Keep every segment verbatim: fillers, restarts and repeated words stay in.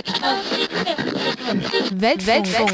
Weltfunk.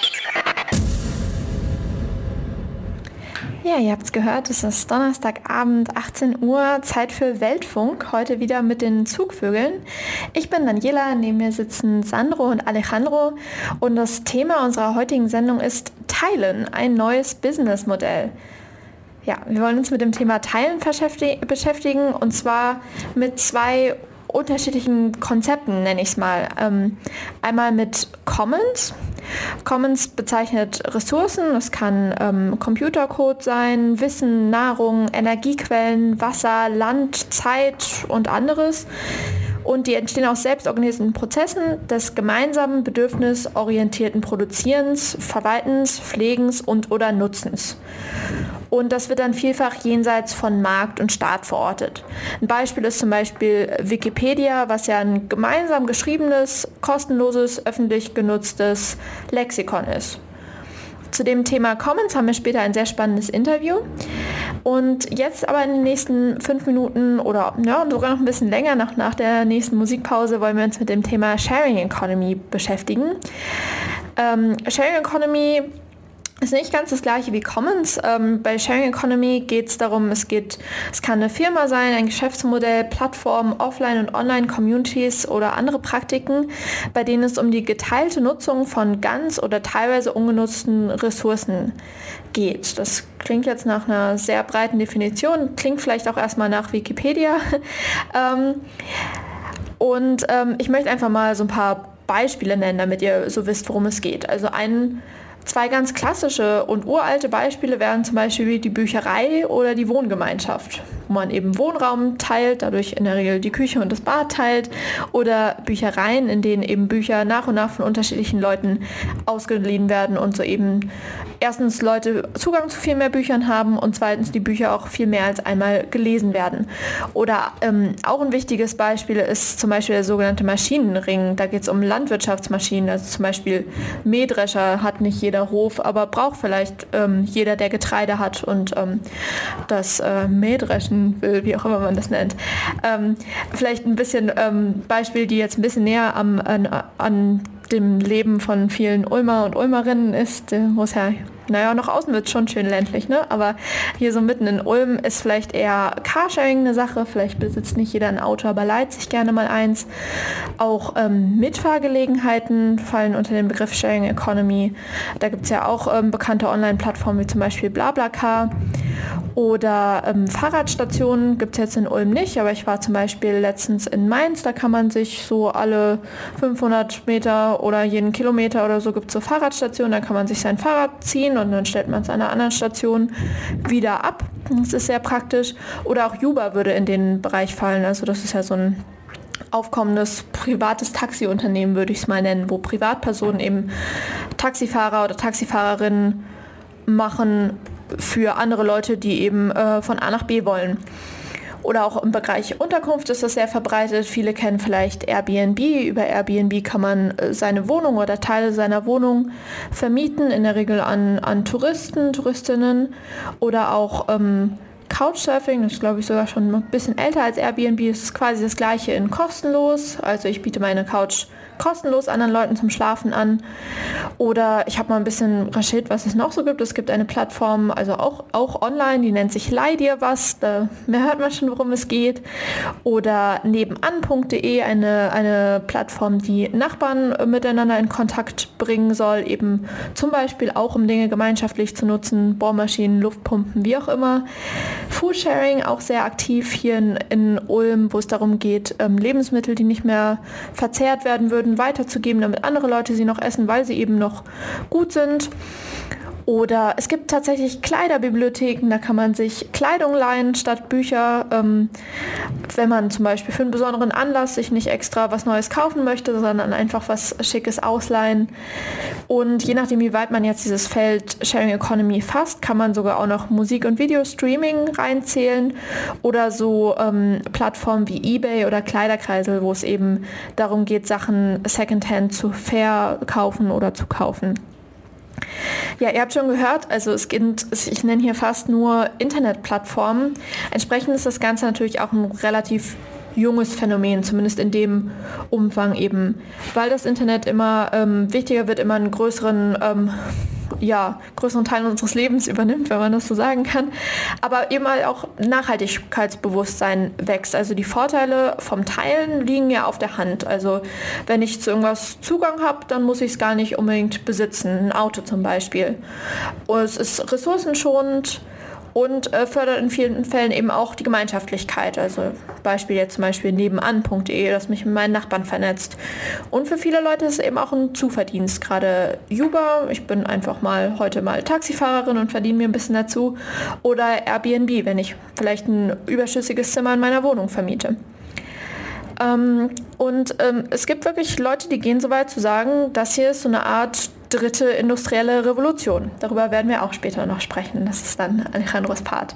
Ja, ihr habt es gehört, es ist Donnerstagabend, achtzehn Uhr, Zeit für Weltfunk, heute wieder mit den Zugvögeln. Ich bin Daniela, neben mir sitzen Sandro und Alejandro und das Thema unserer heutigen Sendung ist Teilen, ein neues Businessmodell. Ja, wir wollen uns mit dem Thema Teilen beschäftigen und zwar mit zwei unterschiedlichen Konzepten, nenne ich es mal. Ähm, einmal mit Commons. Commons bezeichnet Ressourcen, das kann ähm, Computercode sein, Wissen, Nahrung, Energiequellen, Wasser, Land, Zeit und anderes. Und die entstehen aus selbstorganisierten Prozessen des gemeinsamen bedürfnisorientierten Produzierens, Verwaltens, Pflegens und oder Nutzens. Und das wird dann vielfach jenseits von Markt und Staat verortet. Ein Beispiel ist zum Beispiel Wikipedia, was ja ein gemeinsam geschriebenes, kostenloses, öffentlich genutztes Lexikon ist. Zu dem Thema Commons haben wir später ein sehr spannendes Interview. Und jetzt aber in den nächsten fünf Minuten oder ja, sogar noch ein bisschen länger nach, nach der nächsten Musikpause wollen wir uns mit dem Thema Sharing Economy beschäftigen. Ähm, Sharing Economy ist nicht ganz das gleiche wie Commons. Ähm, bei Sharing Economy geht es darum, es geht, es kann eine Firma sein, ein Geschäftsmodell, Plattformen, Offline- und Online-Communities oder andere Praktiken, bei denen es um die geteilte Nutzung von ganz oder teilweise ungenutzten Ressourcen geht. Das klingt jetzt nach einer sehr breiten Definition, klingt vielleicht auch erstmal nach Wikipedia. ähm, und ähm, ich möchte einfach mal so ein paar Beispiele nennen, damit ihr so wisst, worum es geht. Also ein Zwei ganz klassische und uralte Beispiele wären zum Beispiel die Bücherei oder die Wohngemeinschaft, wo man eben Wohnraum teilt, dadurch in der Regel die Küche und das Bad teilt, oder Büchereien, in denen eben Bücher nach und nach von unterschiedlichen Leuten ausgeliehen werden und so eben erstens Leute Zugang zu viel mehr Büchern haben und zweitens die Bücher auch viel mehr als einmal gelesen werden. Oder ähm, auch ein wichtiges Beispiel ist zum Beispiel der sogenannte Maschinenring. Da geht es um Landwirtschaftsmaschinen, also zum Beispiel Mähdrescher hat nicht jeder Hof, aber braucht vielleicht ähm, jeder, der Getreide hat und ähm, das äh, Mähdreschen will, wie auch immer man das nennt. Ähm, vielleicht ein bisschen ähm, Beispiel, die jetzt ein bisschen näher am, an, an dem Leben von vielen Ulmer und Ulmerinnen ist, wo es ja, naja, nach außen wird es schon schön ländlich, ne? Aber hier so mitten in Ulm ist vielleicht eher Carsharing eine Sache, vielleicht besitzt nicht jeder ein Auto, aber leiht sich gerne mal eins. Auch ähm, Mitfahrgelegenheiten fallen unter den Begriff Sharing Economy. Da gibt es ja auch ähm, bekannte Online-Plattformen wie zum Beispiel BlaBlaCar. Oder ähm, Fahrradstationen gibt es jetzt in Ulm nicht, aber ich war zum Beispiel letztens in Mainz, da kann man sich so alle fünfhundert Meter oder jeden Kilometer oder so gibt es so Fahrradstationen, da kann man sich sein Fahrrad ziehen und dann stellt man es an einer anderen Station wieder ab. Das ist sehr praktisch. Oder auch Uber würde in den Bereich fallen, also das ist ja so ein aufkommendes privates Taxiunternehmen, würde ich es mal nennen, wo Privatpersonen eben Taxifahrer oder Taxifahrerinnen machen für andere Leute, die eben äh, von A nach B wollen. Oder auch im Bereich Unterkunft ist das sehr verbreitet. Viele kennen vielleicht Airbnb. Über Airbnb kann man äh, seine Wohnung oder Teile seiner Wohnung vermieten, in der Regel an, an Touristen, Touristinnen oder auch ähm, Couchsurfing, das ist glaube ich sogar schon ein bisschen älter als Airbnb. Es ist quasi das gleiche in kostenlos. Also ich biete meine Couch kostenlos anderen Leuten zum Schlafen an. Oder ich habe mal ein bisschen recherchiert, was es noch so gibt. Es gibt eine Plattform, also auch, auch online, die nennt sich Leih dir was. Da hört man schon, worum es geht. Oder nebenan punkt de, eine, eine Plattform, die Nachbarn miteinander in Kontakt bringen soll, eben zum Beispiel auch, um Dinge gemeinschaftlich zu nutzen, Bohrmaschinen, Luftpumpen, wie auch immer. Foodsharing, auch sehr aktiv hier in, in Ulm, wo es darum geht, ähm, Lebensmittel, die nicht mehr verzehrt werden würden, weiterzugeben, damit andere Leute sie noch essen, weil sie eben noch gut sind. Oder es gibt tatsächlich Kleiderbibliotheken, da kann man sich Kleidung leihen statt Bücher, ähm, wenn man zum Beispiel für einen besonderen Anlass sich nicht extra was Neues kaufen möchte, sondern einfach was Schickes ausleihen. Und je nachdem, wie weit man jetzt dieses Feld Sharing Economy fasst, kann man sogar auch noch Musik- und Videostreaming reinzählen oder so ähm, Plattformen wie eBay oder Kleiderkreisel, wo es eben darum geht, Sachen Secondhand zu verkaufen oder zu kaufen. Ja, ihr habt schon gehört, also es gibt, ich nenne hier fast nur Internetplattformen. Entsprechend ist das Ganze natürlich auch ein relativ junges Phänomen, zumindest in dem Umfang eben, weil das Internet immer ähm, wichtiger wird, immer einen größeren, ähm, ja, größeren Teil unseres Lebens übernimmt, wenn man das so sagen kann, aber eben auch Nachhaltigkeitsbewusstsein wächst. Also die Vorteile vom Teilen liegen ja auf der Hand. Also wenn ich zu irgendwas Zugang habe, dann muss ich es gar nicht unbedingt besitzen, ein Auto zum Beispiel. Und es ist ressourcenschonend und äh, fördert in vielen Fällen eben auch die Gemeinschaftlichkeit. Also Beispiel jetzt zum Beispiel nebenan punkt de, das mich mit meinen Nachbarn vernetzt. Und für viele Leute ist es eben auch ein Zuverdienst. Gerade Uber, ich bin einfach mal heute mal Taxifahrerin und verdiene mir ein bisschen dazu. Oder Airbnb, wenn ich vielleicht ein überschüssiges Zimmer in meiner Wohnung vermiete. Ähm, und ähm, es gibt wirklich Leute, die gehen so weit zu sagen, das hier ist so eine Art dritte industrielle Revolution. Darüber werden wir auch später noch sprechen. Das ist dann Alejandros Part.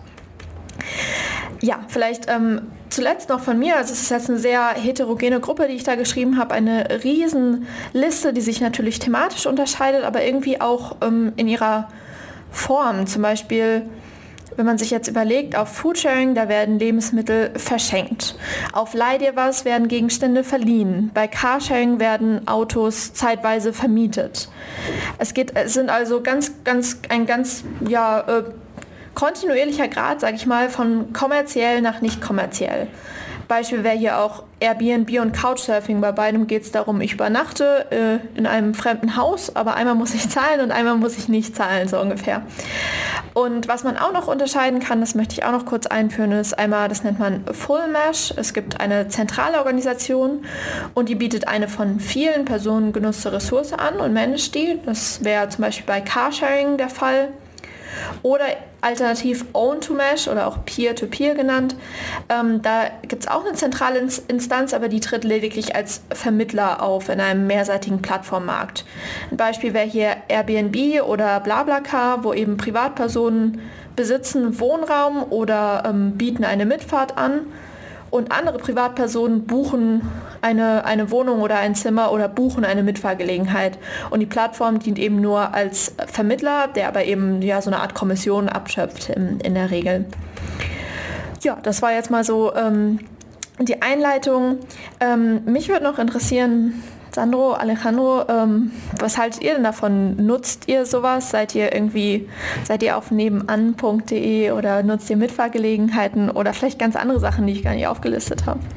Ja, vielleicht ähm, zuletzt noch von mir. Also es ist jetzt eine sehr heterogene Gruppe, die ich da geschrieben habe. Eine riesen Liste, die sich natürlich thematisch unterscheidet, aber irgendwie auch ähm, in ihrer Form. Zum Beispiel, wenn man sich jetzt überlegt, auf Foodsharing, da werden Lebensmittel verschenkt. Auf Leih dir was werden Gegenstände verliehen. Bei Carsharing werden Autos zeitweise vermietet. Es geht, es sind also ganz, ganz, ein ganz, ja, äh, kontinuierlicher Grad, sage ich mal, von kommerziell nach nicht kommerziell. Beispiel wäre hier auch Airbnb und Couchsurfing. Bei beidem geht es darum, ich übernachte äh, in einem fremden Haus, aber einmal muss ich zahlen und einmal muss ich nicht zahlen, so ungefähr. Und was man auch noch unterscheiden kann, das möchte ich auch noch kurz einführen, ist einmal, das nennt man Full Mesh. Es gibt eine zentrale Organisation und die bietet eine von vielen Personen genutzte Ressource an und managt die. Das wäre zum Beispiel bei Carsharing der Fall. Oder alternativ Own-to-Mesh oder auch Peer-to-Peer genannt. Ähm, da gibt es auch eine zentrale Instanz, aber die tritt lediglich als Vermittler auf in einem mehrseitigen Plattformmarkt. Ein Beispiel wäre hier Airbnb oder BlaBlaCar, wo eben Privatpersonen besitzen Wohnraum oder ähm, bieten eine Mitfahrt an. Und andere Privatpersonen buchen eine, eine Wohnung oder ein Zimmer oder buchen eine Mitfahrgelegenheit. Und die Plattform dient eben nur als Vermittler, der aber eben ja, so eine Art Kommission abschöpft in, in der Regel. Ja, das war jetzt mal so ähm, die Einleitung. Ähm, mich würde noch interessieren, Sandro, Alejandro, ähm, was haltet ihr denn davon? Nutzt ihr sowas? Seid ihr irgendwie, seid ihr auf nebenan punkt de oder nutzt ihr Mitfahrgelegenheiten oder vielleicht ganz andere Sachen, die ich gar nicht aufgelistet habe?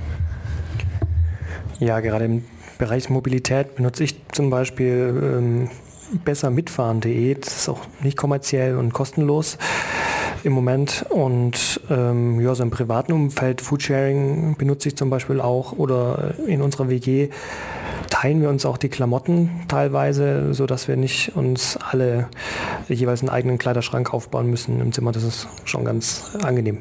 Ja, gerade im Bereich Mobilität benutze ich zum Beispiel ähm, besser mitfahren punkt de. Das ist auch nicht kommerziell und kostenlos im Moment. Und ähm, ja, so im privaten Umfeld, Foodsharing benutze ich zum Beispiel auch, oder in unserer W G teilen wir uns auch die Klamotten teilweise, sodass wir nicht uns alle jeweils einen eigenen Kleiderschrank aufbauen müssen im Zimmer. Das ist schon ganz angenehm.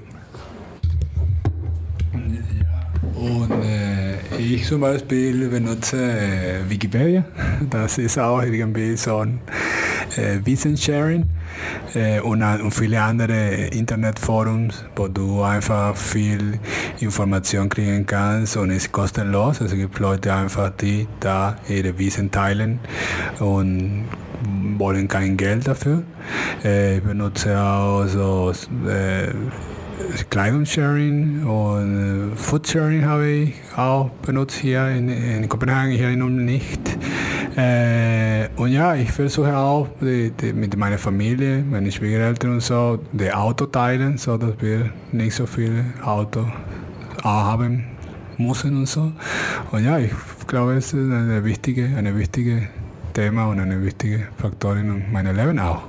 Und äh, ich zum Beispiel benutze äh, Wikipedia. Das ist auch irgendwie so ein äh, Wissenssharing. Äh, und, und viele andere Internetforums, wo du einfach viel Information kriegen kannst und es ist kostenlos. Also es gibt Leute einfach, die da ihre Wissen teilen und wollen kein Geld dafür. Äh, ich benutze auch so äh, Kleidungssharing und äh, Foodsharing habe ich auch benutzt hier in, in Kopenhagen, hier in Ulm nicht. Äh, und ja, ich versuche auch die, die, mit meiner Familie, meine Schwiegereltern und so, die Auto teilen, so dass wir nicht so viel Auto haben müssen und so. Und ja, ich glaube, es ist eine wichtige, eine wichtige Thema und eine wichtige Faktor in meinem Leben auch.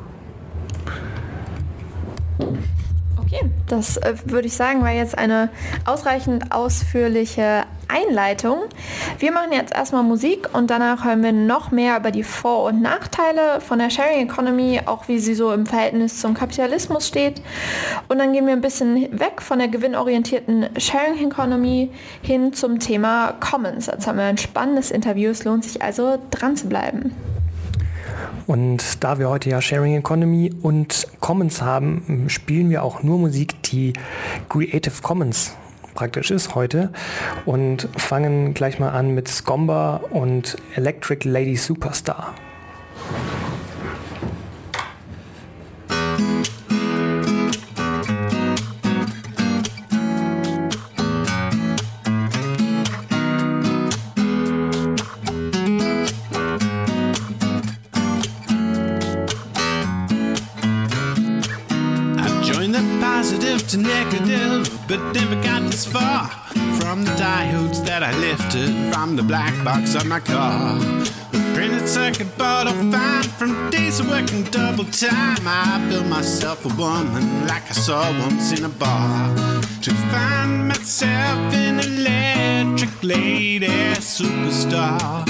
Okay, das äh, würde ich sagen, war jetzt eine ausreichend ausführliche Einleitung. Wir machen jetzt erstmal Musik und danach hören wir noch mehr über die Vor- und Nachteile von der Sharing Economy, auch wie sie so im Verhältnis zum Kapitalismus steht. Und dann gehen wir ein bisschen weg von der gewinnorientierten Sharing Economy hin zum Thema Commons. Jetzt haben wir ein spannendes Interview, es lohnt sich also dran zu bleiben. Und da wir heute ja Sharing Economy und Commons haben, spielen wir auch nur Musik, die Creative Commons praktisch ist heute, und fangen gleich mal an mit Scomba und Electric Lady Superstar. but never got this far from the diodes that I lifted from the black box of my car. The printed circuit board I'll find from days of working double time. I built myself a woman like I saw once in a bar, to find myself an electric lady superstar.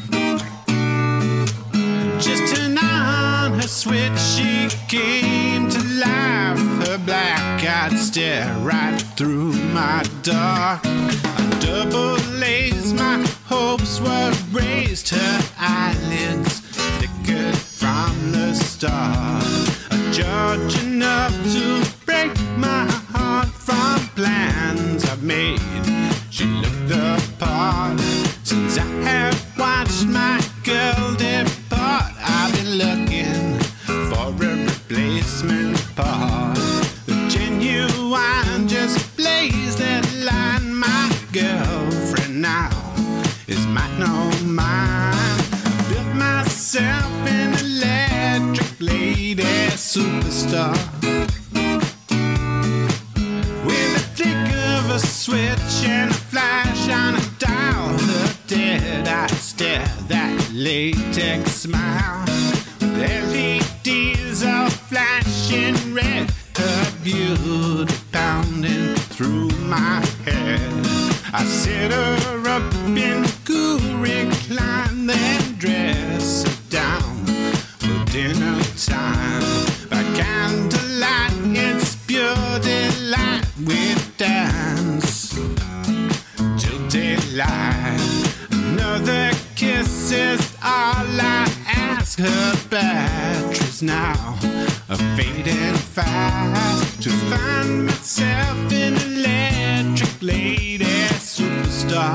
Just turn on her switch, she came to life. Her black eyed stare right through my dark. I double laced, my hopes were raised. Her eyelids flickered from the start. A judge enough to break my heart from plans I've made. She looked the part. Since I have watched my girl depart, I've been looking for a replacement part. The genuine just plays that line. My girlfriend now is mine, no mine. I built myself an electric lady superstar. With a flick of a switch and a flash on a dial, the dead-eyed stare, that latex smile. With L E Ds all flashing red, her beauty pounding through my head. I sit her up in a cool recline, then dress her down for dinner time. By candlelight, it's pure delight. We dance till daylight. Another kiss is all I ask. Her batteries now are fading fast. To find myself an electric lady superstar.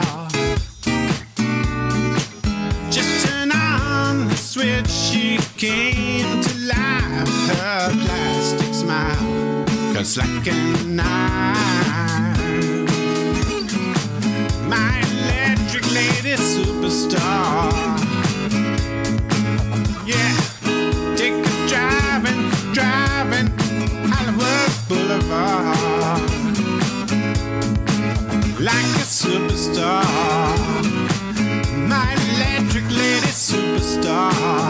Just turn on the switch, she came to life. Her plastic smile cuts like a knife. My electric lady superstar. Yeah, take a driving, driving Hollywood Boulevard like a superstar. My electric lady superstar.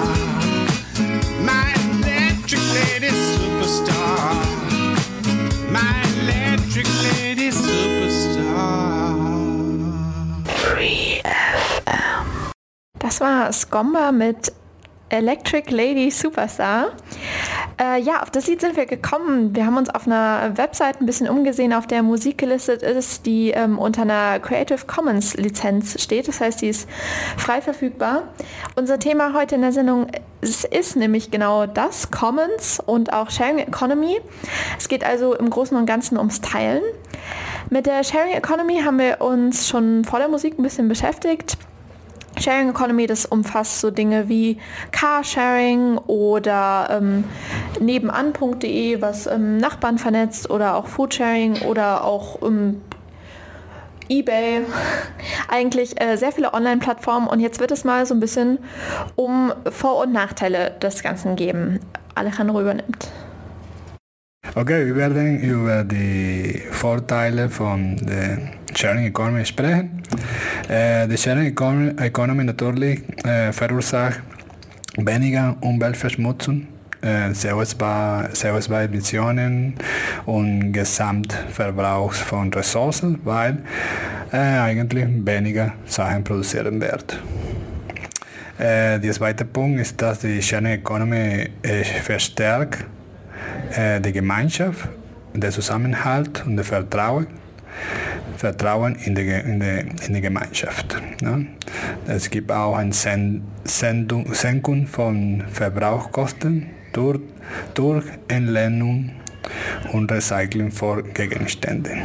My electric lady superstar. My electric lady superstar. Free F M. Das war Scomba mit Electric Lady Superstar. Äh, ja, auf das Lied sind wir gekommen. Wir haben uns auf einer Website ein bisschen umgesehen, auf der Musik gelistet ist, die ähm, unter einer Creative Commons Lizenz steht. Das heißt, die ist frei verfügbar. Unser Thema heute in der Sendung ist, ist nämlich genau das, Commons und auch Sharing Economy. Es geht also im Großen und Ganzen ums Teilen. Mit der Sharing Economy haben wir uns schon vor der Musik ein bisschen beschäftigt. Sharing Economy, das umfasst so Dinge wie Carsharing oder ähm, nebenan punkt de, was ähm, Nachbarn vernetzt, oder auch Foodsharing oder auch ähm, eBay. Eigentlich äh, sehr viele Online-Plattformen, und jetzt wird es mal so ein bisschen um Vor- und Nachteile des Ganzen geben. Alejandro übernimmt. Okay, wir werden über die Vorteile von der Sharing Economy sprechen. Äh, die Sharing Economy, Economy natürlich äh, verursacht weniger Umweltverschmutzung, äh, C O zwei Emissionen und Gesamtverbrauch von Ressourcen, weil äh, eigentlich weniger Sachen produziert werden. Äh, der zweite Punkt ist, dass die Sharing Economy äh, verstärkt äh, die Gemeinschaft, den Zusammenhalt und das Vertrauen. Vertrauen in die, in die, in die Gemeinschaft. Ne? Es gibt auch eine Sen- Sendung, Senkung von Verbrauchskosten durch, durch Entlehnung und Recycling von Gegenständen.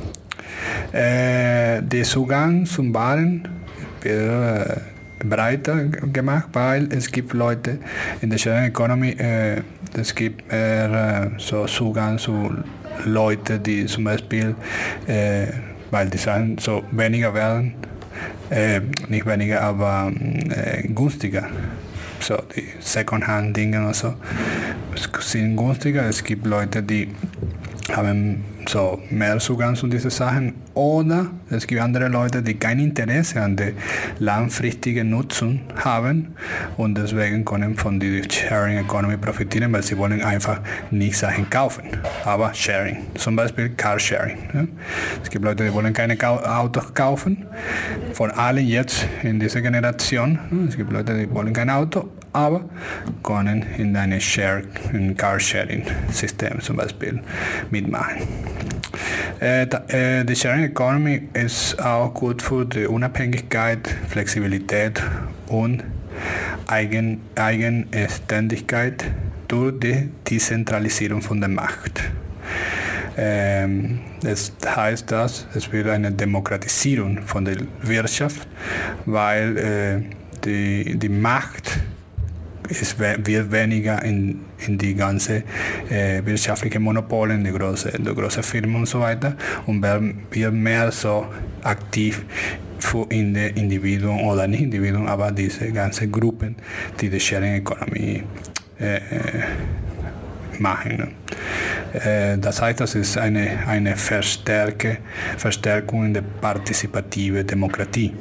Äh, der Zugang zum Waren wird äh, breiter gemacht, weil es gibt Leute in der Sharing Economy, äh, es gibt mehr äh, so Zugang zu Leuten, die zum Beispiel äh, weil die Sachen so weniger werden, äh, nicht weniger, aber äh, günstiger. So die Secondhand-Dinge und so sind günstiger. Es gibt Leute, die haben so mehr Zugang zu diesen Sachen. Oder es gibt andere Leute, die kein Interesse an der langfristigen Nutzung haben und deswegen können von der Sharing Economy profitieren, weil sie wollen einfach nicht Sachen kaufen, aber Sharing, zum Beispiel Carsharing. Ja? Es gibt Leute, die wollen keine Autos kaufen, von allen jetzt in dieser Generation. Es gibt Leute, die wollen kein Auto, aber können in einem Share, in Carsharing-System zum Beispiel mitmachen. Äh, da, äh, die Sharing Economy ist auch gut für die Unabhängigkeit, Flexibilität und Eigen, Eigenständigkeit durch die Dezentralisierung von der Macht. Ähm, das heißt, dass es wird eine Demokratisierung von der Wirtschaft, weil äh, die, die Macht es wird weniger in, in die ganze äh, wirtschaftliche Monopole, in die große, die große Firmen und so weiter und wird mehr so aktiv für in die Individuen oder nicht Individuen, aber diese ganzen Gruppen, die die Sharing Economy äh, machen. Ne? Äh, das heißt, das ist eine, eine Verstärke, Verstärkung in der partizipativen Demokratie.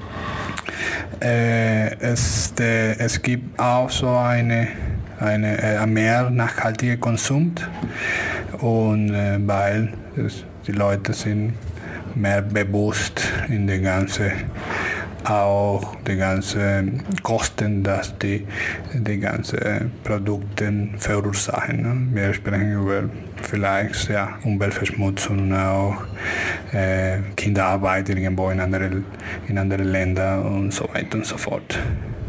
Äh, es, de, es gibt auch so eine, eine äh, mehr nachhaltiger Konsum und äh, weil es, die Leute sind mehr bewusst in der ganzen auch die ganzen Kosten, dass die die ganzen Produkte verursachen. Ne? Wir sprechen über vielleicht ja, Umweltverschmutzung, auch äh, Kinderarbeit irgendwo in andere, in andere Länder und so weiter und so fort.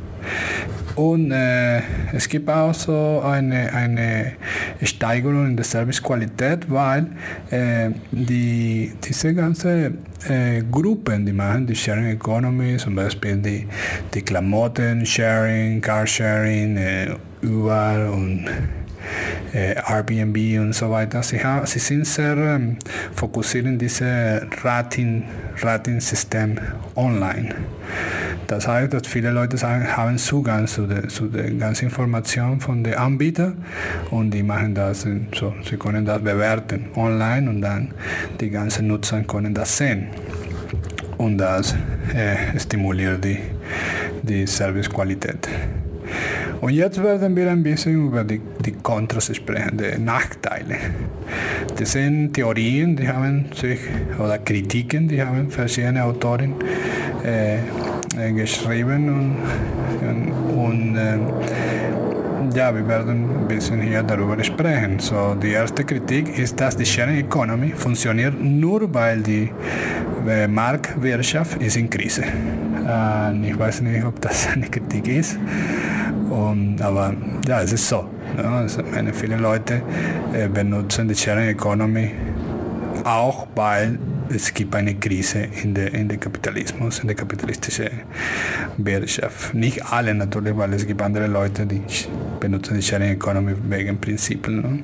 Und äh, es gibt auch so eine, eine Steigerung in der Servicequalität, weil äh, die, diese ganzen äh, Gruppen, die machen die Sharing Economy, zum Beispiel die, die Klamotten, Sharing, Carsharing, äh, Uber und äh, Airbnb und so weiter. Sie, haben, sie sind sehr ähm, fokussiert in dieses Rating, Rating-System online. Das heißt, dass viele Leute sagen, haben Zugang zu der, zu der ganzen Information von den Anbietern und die machen das so, sie können das bewerten online und dann die ganzen Nutzer können das sehen. Und das äh, stimuliert die, die Servicequalität. Und jetzt werden wir ein bisschen über die, die Kontras sprechen, die Nachteile. Das sind Theorien, die haben sich, oder Kritiken, die haben verschiedene Autoren äh, äh, geschrieben und, und, und äh, ja, wir werden ein bisschen hier darüber sprechen. So, die erste Kritik ist, dass die Sharing Economy funktioniert nur, weil die äh, Marktwirtschaft ist in Krise. Äh, ich weiß nicht, ob das eine Kritik ist. Um, aber ja, es ist so. Ja, also meine, viele Leute äh, benutzen die Sharing Economy auch, weil es gibt eine Krise in der, in der Kapitalismus, in der kapitalistischen Wirtschaft. Nicht alle natürlich, weil es gibt andere Leute, die benutzen die Sharing Economy wegen Prinzipien. Ne?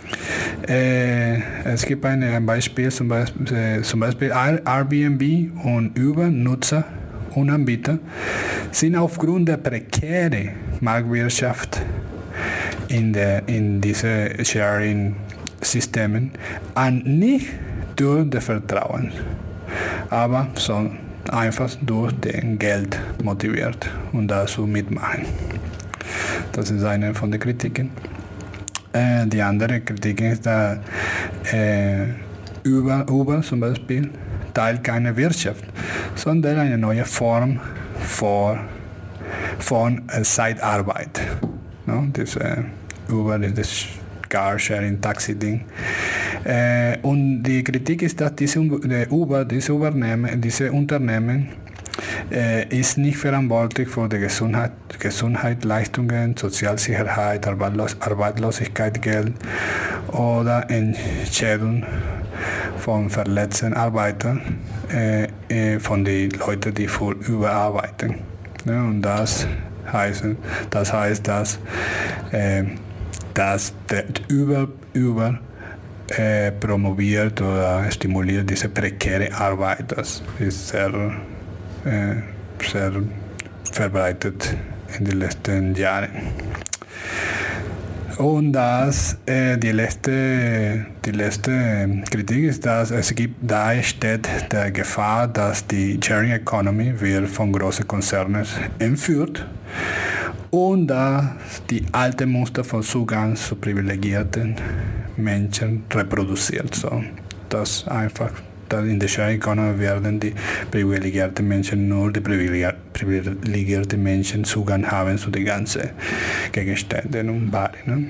Äh, es gibt eine, ein Beispiel, zum Beispiel, äh, zum Beispiel Airbnb und Uber-Nutzer und Anbieter sind aufgrund der prekären Marktwirtschaft in, der, in diesen Sharing-Systemen an nicht durch das Vertrauen, aber so einfach durch den Geld motiviert und dazu mitmachen. Das ist eine von den Kritiken. Äh, die andere Kritik ist, dass äh, Uber, Uber zum Beispiel teilt keine Wirtschaft, sondern eine neue Form von, von äh, Zeitarbeit. No? Das äh, Uber ist das Carsharing-Taxi-Ding. Äh, und die Kritik ist, dass diese Uber, diese, Übernehmen, diese Unternehmen äh, ist nicht verantwortlich für die Gesundheit, Gesundheit, Leistungen, Sozialsicherheit, Arbeitslos Arbeitslosigkeitsgeld oder Entschädigung von verletzten Arbeitern, äh, äh, von den Leuten, die für überarbeiten. Ja, und das heißt, das heißt, dass, äh, dass der über, über äh, promoviert oder stimuliert diese prekäre Arbeit. Das ist sehr, äh, sehr verbreitet in den letzten Jahren. Und das, äh, die, letzte, die letzte Kritik ist, dass es gibt, da steht der Gefahr, dass die Sharing Economy wird von großen Konzernen entführt und dass die alte Muster von Zugang zu privilegierten Menschen reproduziert. So, das einfach, dass in der Sharing Economy werden die privilegierten Menschen nur die privilegierten Menschen Zugang haben zu den ganzen Gegenständen und Waren. Ne?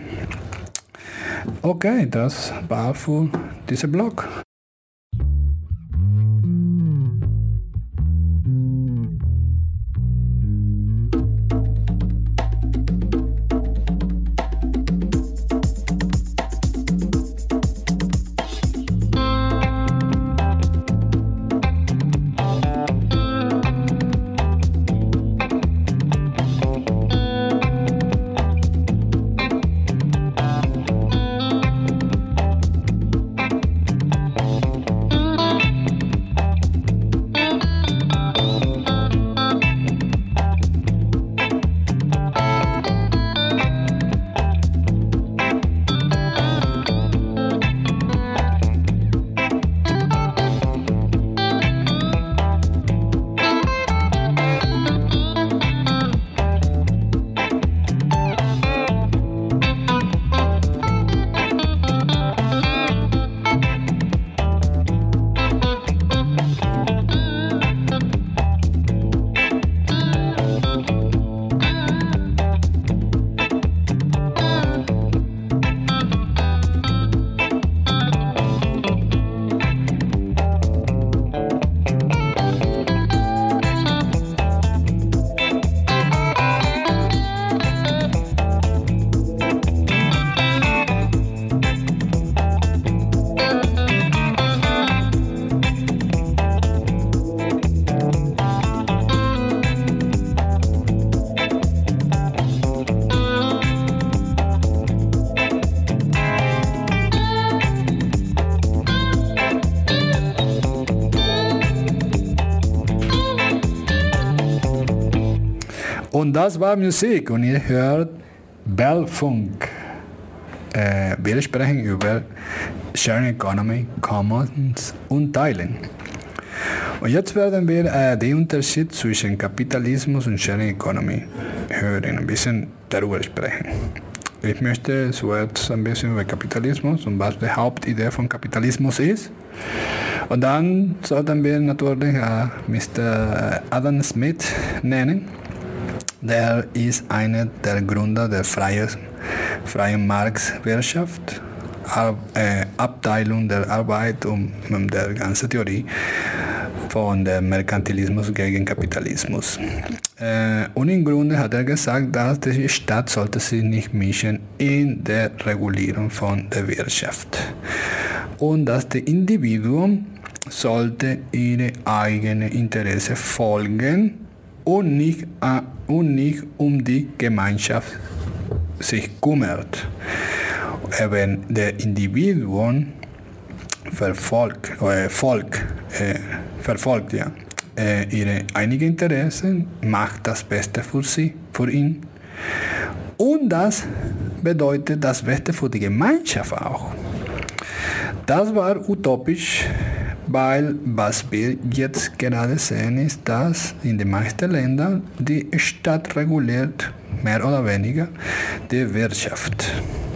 Okay, das war für diesen Blog. Und das war Musik und ihr hört Bellfunk. Äh, wir sprechen über Sharing Economy, Commons und Teilen. Und jetzt werden wir äh, den Unterschied zwischen Kapitalismus und Sharing Economy hören, ein bisschen darüber sprechen. Ich möchte zuerst ein bisschen über Kapitalismus und was die Hauptidee von Kapitalismus ist. Und dann sollten wir natürlich äh, Mister Adam Smith nennen. Der ist einer der Gründer der freien, freien Marktwirtschaft, Ar- äh, Abteilung der Arbeit und um, der ganzen Theorie von dem Merkantilismus gegen Kapitalismus. Äh, und im Grunde hat er gesagt, dass die Staat sollte sich nicht mischen in der Regulierung von der Wirtschaft und dass das Individuum sollte ihre eigenen Interessen folgen und nicht, uh, und nicht um die Gemeinschaft sich kümmert. Wenn der Individuum verfolgt, äh, Volk, äh, verfolgt ja, äh, ihre eigenen Interessen, macht das Beste für sie, für ihn. Und das bedeutet das Beste für die Gemeinschaft auch. Das war utopisch, weil was wir jetzt gerade sehen, ist, dass in den meisten Ländern die Staat reguliert, mehr oder weniger, die Wirtschaft.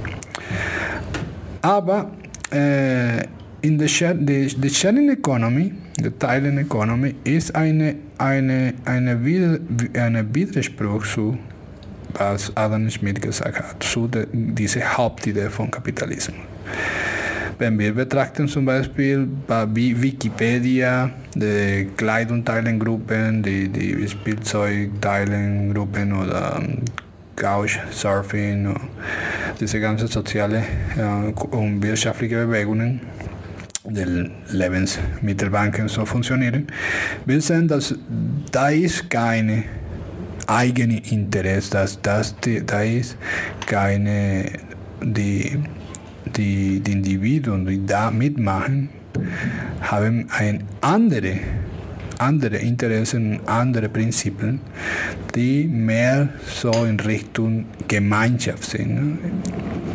Aber äh, in der Sharing Economy, die Teilen Economy, ist eine, eine, eine, Wider, eine Widerspruch zu, was Adam Smith gesagt hat, zu der, dieser Hauptidee von Kapitalismus. Wenn wir betrachten zum Beispiel bei Wikipedia, die Kleidungteilengruppen, die, die Spielzeugteilengruppen oder Couchsurfing, diese ganzen sozialen äh, und wirtschaftlichen Bewegungen, die Lebensmittelbanken so funktionieren, wir sehen, dass da ist keine eigene Interesse, dass das, da ist keine die Die, die Individuen, die da mitmachen, haben ein andere, andere Interessen, andere Prinzipien, die mehr so in Richtung Gemeinschaft sind.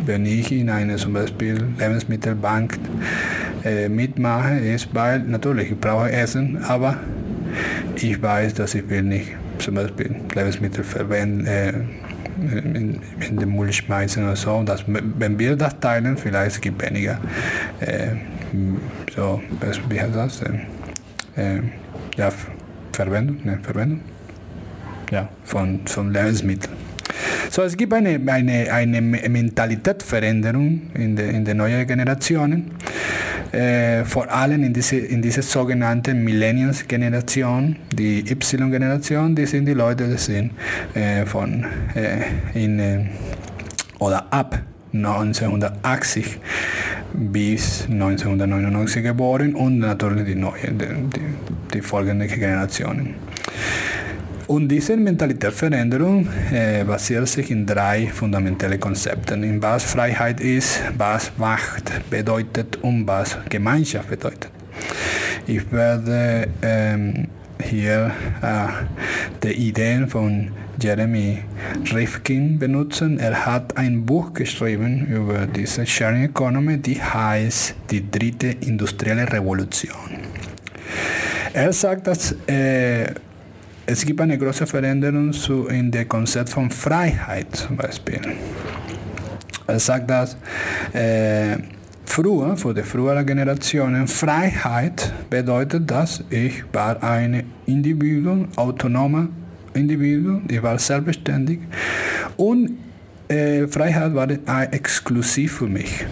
wenn ich in einer zum Beispiel Lebensmittelbank äh, mitmache, ist, weil natürlich ich brauche Essen, aber ich weiß, dass ich will nicht zum Beispiel Lebensmittel verwenden, äh, in, in den Müll schmeißen oder so. Dass, wenn wir das teilen, vielleicht gibt es weniger äh, so, wie heißt das? Äh, ja, Verwendung, ne, Verwendung ja, von, von Lebensmitteln. So, es gibt eine, eine, eine Mentalitätsveränderung in den in de neuen Generationen, äh, vor allem in diese, in diese sogenannte Millennials-Generation, die Y-Generation, die sind die Leute, die sind äh, von äh, in, äh, oder ab neunzehnhundertachtzig bis neunzehnhundertneunundneunzig geboren und natürlich die neue, die, die, die folgenden Generationen. Und diese Mentalitätsveränderung äh, basiert sich in drei fundamentale Konzepten, in was Freiheit ist, was Macht bedeutet und was Gemeinschaft bedeutet. Ich werde ähm, hier äh, die Ideen von Jeremy Rifkin benutzen. Er hat ein Buch geschrieben über diese Sharing Economy, die heißt Die dritte industrielle Revolution. Er sagt, dass äh, es gibt eine große Veränderung zu, in dem Konzept von Freiheit zum Beispiel. Er sagt, dass äh, früher, für die früheren Generationen, Freiheit bedeutet, dass ich war ein Individuum, autonomer Individuum, ich war selbstständig und äh, Freiheit war äh, exklusiv für mich.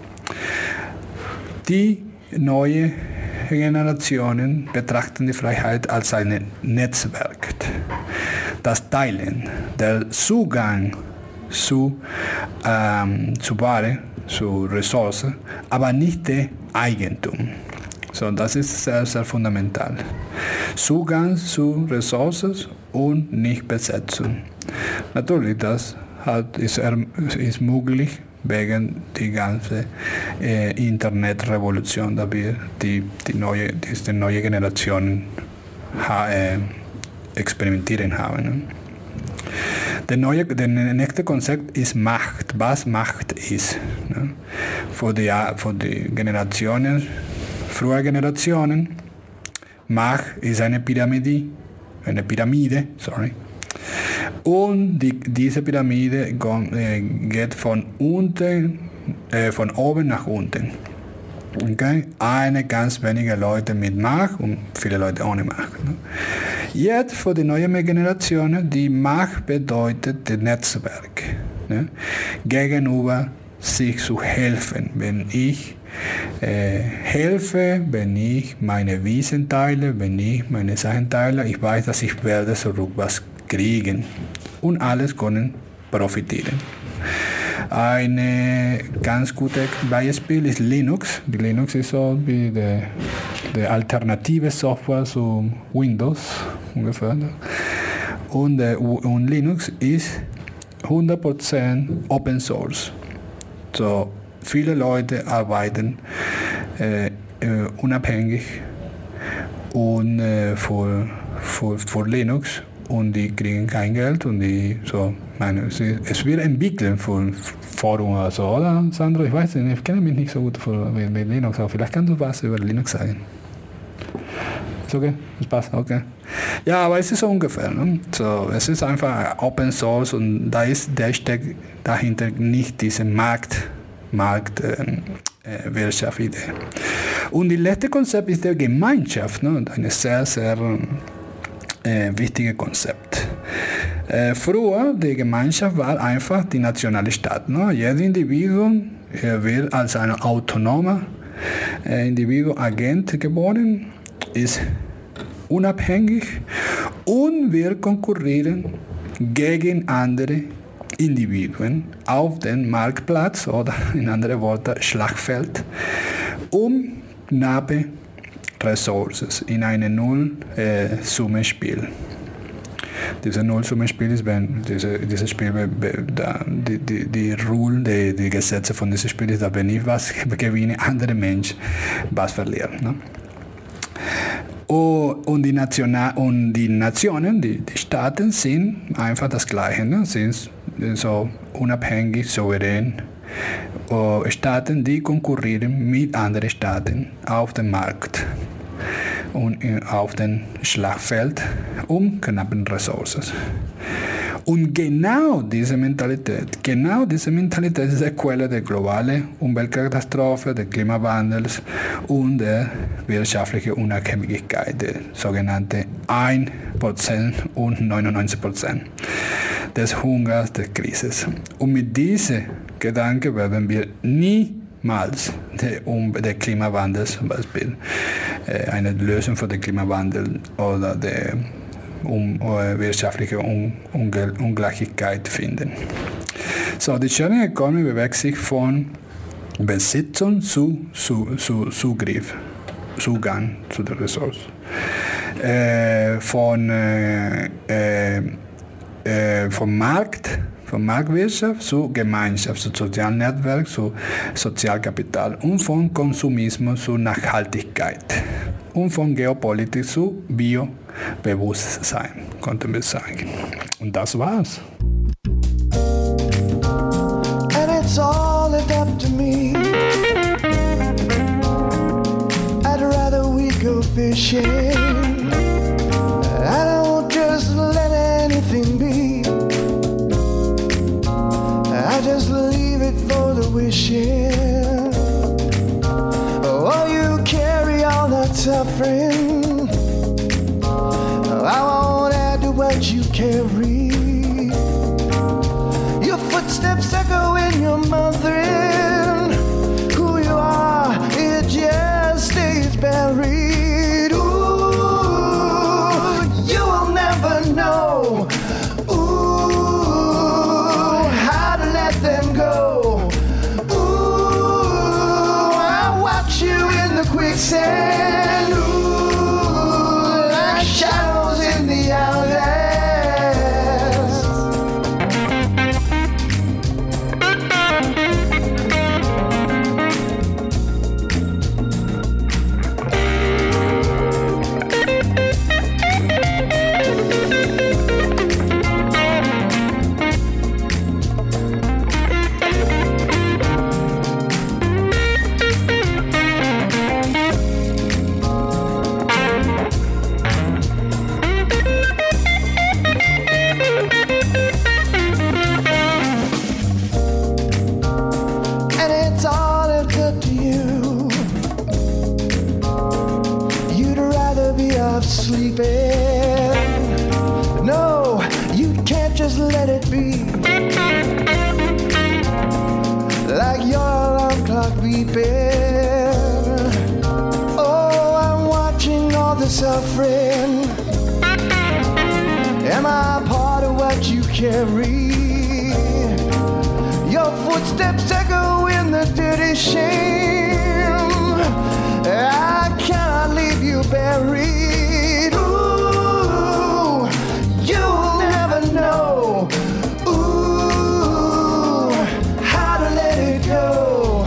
Die neue Generationen betrachten die Freiheit als ein Netzwerk. Das Teilen, der Zugang zu, ähm, zu Ware, zu Ressourcen, aber nicht der Eigentum. So, das ist sehr, sehr fundamental. Zugang zu Ressourcen und nicht Besetzung. Natürlich, das hat, ist, ist möglich, wegen der ganzen äh, Internetrevolution, da wir die, die neue, diese neue Generation ha, äh, experimentieren haben. Ne? Der, neue, der nächste Konzept ist Macht, was Macht ist. Ne? Für, die, für die Generationen, frühe Generationen, Macht ist eine Pyramide, eine Pyramide, sorry. Und die, diese Pyramide äh, geht von unten, äh, von oben nach unten. Okay? Eine ganz wenige Leute mit Macht und viele Leute ohne Macht. Ne? Jetzt für die neue Generation, die Macht bedeutet das Netzwerk. Ne? Gegenüber sich zu helfen. Wenn ich äh, helfe, wenn ich meine Wissen teile, wenn ich meine Sachen teile, ich weiß, dass ich werde zurück was kriegen und alles können profitieren. Ein ganz gutes Beispiel ist Linux. Die Linux ist so wie die, die alternative Software zu Windows ungefähr. Und, äh, und Linux ist hundert Prozent Open Source. So, viele Leute arbeiten äh, äh, unabhängig und äh, für, für, für Linux. Und die kriegen kein Geld und die so, meine, es wird entwickeln für Forum oder so, oder Sandro? Ich weiß nicht, ich kenne mich nicht so gut für, mit, mit Linux, aber vielleicht kannst du was über Linux sagen. Ist okay? Das passt, okay. Ja, aber es ist so ungefähr, ne? So, es ist einfach Open Source und da ist, der steckt dahinter nicht diese Markt, Markt äh, Wirtschaft Idee. Und das letzte Konzept ist der Gemeinschaft, ne? Eine sehr, sehr Äh, wichtiges Konzept. Äh, früher, die Gemeinschaft war einfach die nationale Stadt. Ne? Jedes Individuum äh, wird als ein autonomer äh, Individuum Agent geboren, ist unabhängig und wir konkurrieren gegen andere Individuen auf dem Marktplatz oder in anderen Worten Schlachtfeld, um knappe Ressourcen in einem Null-Summenspiel. Äh, dieses Null-Summenspiel ist, wenn diese, dieses Spiel, da, die, die, die Rule, die, die Gesetze von diesem Spiel ist, dass wenn ich was gewinne, andere Mensch was verlieren. Ne? Und die, National, und die Nationen, die, die Staaten sind einfach das Gleiche, ne? Sind so unabhängig, souverän äh, Staaten, die konkurrieren mit anderen Staaten auf dem Markt und auf dem Schlachtfeld um knappen Ressourcen. Und genau diese Mentalität, genau diese Mentalität ist die Quelle der globalen Umweltkatastrophe, des Klimawandels und der wirtschaftlichen Unabhängigkeit, der sogenannten ein Prozent und neunundneunzig Prozent des Hungers, der Krise. Und mit diesem Gedanke werden wir niemals der, um, der Klimawandel, zum Beispiel äh, eine Lösung für den Klimawandel oder der um uh, wirtschaftliche Un- Unge- Ungleichheit finden. So, die Sharing Economy bewegt sich von Besitzung zu, zu, zu Zugriff, Zugang zu den Ressourcen. Äh, von, äh, äh, äh, vom Markt, von Marktwirtschaft zu Gemeinschaft, zu sozialen Netzwerk, zu Sozialkapital und von Konsumismus zu Nachhaltigkeit und von Geopolitik zu Biobewusstsein, konnten wir sagen. Und das war's. And it's all up to me. I'd rather we go fishing. I don't just let anything be. I just leave it for the wishing. Oh, you carry all that suffering. I won't add to what you carry. Your footsteps echo in your mothering. Who you are, it just stays buried. Ooh, you will never know. Ooh, how to let them go. Ooh, I watch you in the quicksand. Ooh, like shadows in the outlets. And it's all up to you. You'd rather be off sleeping. No, you can't just let it be. Like your alarm clock beeping. Oh, I'm watching all the suffering. Am I part of what you carry? Your footsteps echo in the dirty shame. I cannot leave you buried. Ooh, you'll never know. Ooh, how to let it go.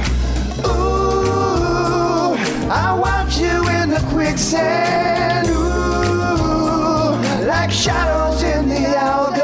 Ooh, I watch you in the quicksand. Ooh, like shadows in the outlets.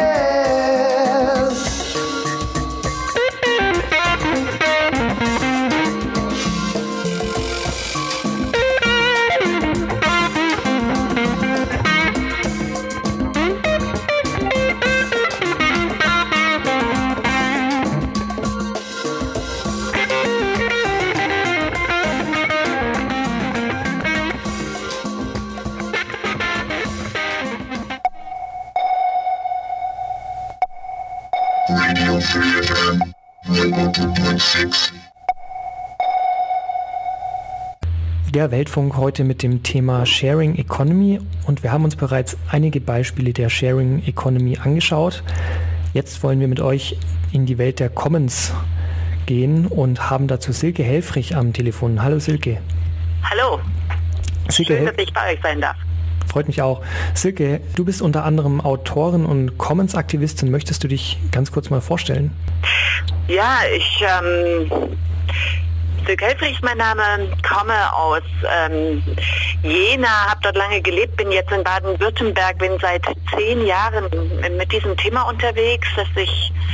Der Weltfunk heute mit dem Thema Sharing Economy und wir haben uns bereits einige Beispiele der Sharing Economy angeschaut. Jetzt wollen wir mit euch in die Welt der Commons gehen und haben dazu Silke Helfrich am Telefon. Hallo Silke. Hallo. Silke, Schön, dass ich bei euch sein darf. Freut mich auch. Silke, du bist unter anderem Autorin und Commons-Aktivistin. Möchtest du dich ganz kurz mal vorstellen? Ja, ich, ähm, Silke Helfrich ist mein Name, komme aus ähm, Jena, habe dort lange gelebt, bin jetzt in Baden-Württemberg, bin seit zehn Jahren mit diesem Thema unterwegs, das sich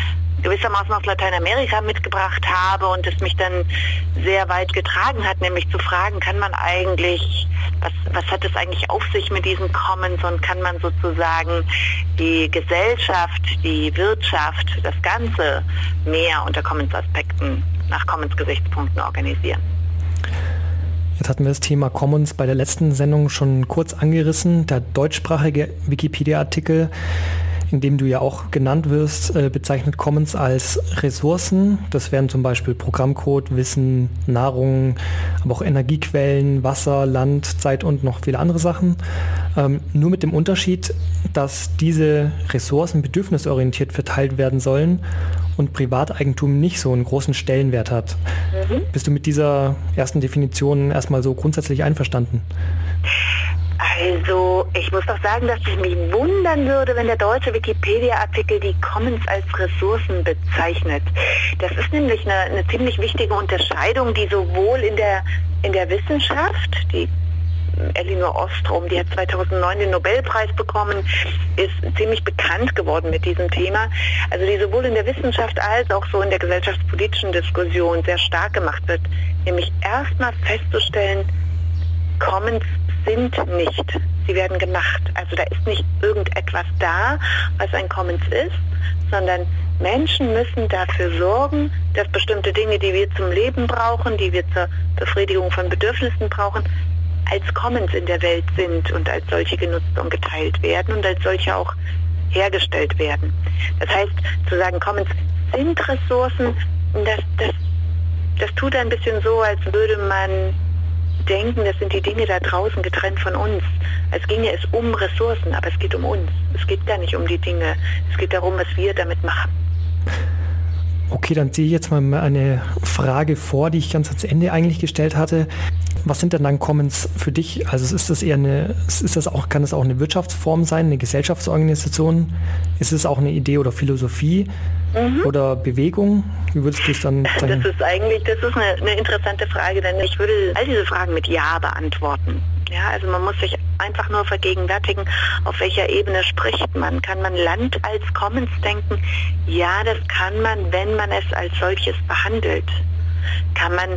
gewissermaßen aus Lateinamerika mitgebracht habe und es mich dann sehr weit getragen hat, nämlich zu fragen, kann man eigentlich, was, was hat es eigentlich auf sich mit diesen Commons und kann man sozusagen die Gesellschaft, die Wirtschaft, das Ganze mehr unter Commons-Aspekten nach Commons-Gesichtspunkten organisieren. Jetzt hatten wir das Thema Commons bei der letzten Sendung schon kurz angerissen. Der deutschsprachige Wikipedia-Artikel, in dem du ja auch genannt wirst, bezeichnet Commons als Ressourcen. Das wären zum Beispiel Programmcode, Wissen, Nahrung, aber auch Energiequellen, Wasser, Land, Zeit und noch viele andere Sachen. Ähm, nur mit dem Unterschied, dass diese Ressourcen bedürfnisorientiert verteilt werden sollen und Privateigentum nicht so einen großen Stellenwert hat. Mhm. Bist du mit dieser ersten Definition erstmal so grundsätzlich einverstanden? Also, ich muss doch sagen, dass ich mich wundern würde, wenn der deutsche Wikipedia-Artikel die Commons als Ressourcen bezeichnet. Das ist nämlich eine, eine ziemlich wichtige Unterscheidung, die sowohl in der, in der Wissenschaft, die Elinor Ostrom, die hat zweitausendneun den Nobelpreis bekommen, ist ziemlich bekannt geworden mit diesem Thema. Also die sowohl in der Wissenschaft als auch so in der gesellschaftspolitischen Diskussion sehr stark gemacht wird, nämlich erstmal festzustellen, Commons sind nicht, sie werden gemacht. Also da ist nicht irgendetwas da, was ein Commons ist, sondern Menschen müssen dafür sorgen, dass bestimmte Dinge, die wir zum Leben brauchen, die wir zur Befriedigung von Bedürfnissen brauchen, als Commons in der Welt sind und als solche genutzt und geteilt werden und als solche auch hergestellt werden. Das heißt, zu sagen, Commons sind Ressourcen, das, das, das tut ein bisschen so, als würde man denken, das sind die Dinge da draußen getrennt von uns. Es ginge es um Ressourcen, aber es geht um uns. Es geht gar nicht um die Dinge. Es geht darum, was wir damit machen. Okay, dann ziehe ich jetzt mal eine Frage vor, die ich ganz ans Ende eigentlich gestellt hatte. Was sind denn dann Commons für dich? Also ist das eher eine, ist das auch, kann das auch eine Wirtschaftsform sein, eine Gesellschaftsorganisation? Ist es auch eine Idee oder Philosophie mhm. oder Bewegung? Wie würdest du es dann sagen? Das ist eigentlich, das ist eine, eine interessante Frage, denn ich würde all diese Fragen mit Ja beantworten. Ja, also man muss sich einfach nur vergegenwärtigen, auf welcher Ebene spricht man. Kann man Land als Commons denken? Ja, das kann man, wenn man es als solches behandelt. Kann man